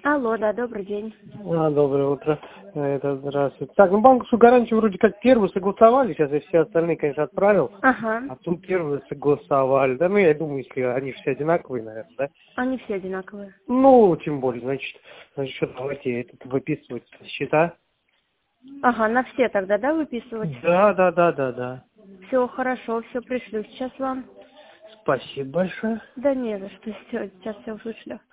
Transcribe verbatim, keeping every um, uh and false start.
Алло, да, добрый день. А, доброе утро. Это, здравствуйте. Так, ну банковскую гарантию вроде как первую согласовали, сейчас я все остальные, конечно, отправил, Ага. а тут первую согласовали. Да, ну я думаю, если они все одинаковые, наверное, да? Они все одинаковые. Ну, тем более, значит, значит, что давайте этот выписывать счета. Ага, на все тогда, да, выписывать? Да, да, да, да, да. Все хорошо, все пришлю сейчас вам. Спасибо большое. Да не за что, все, сейчас все вышлю.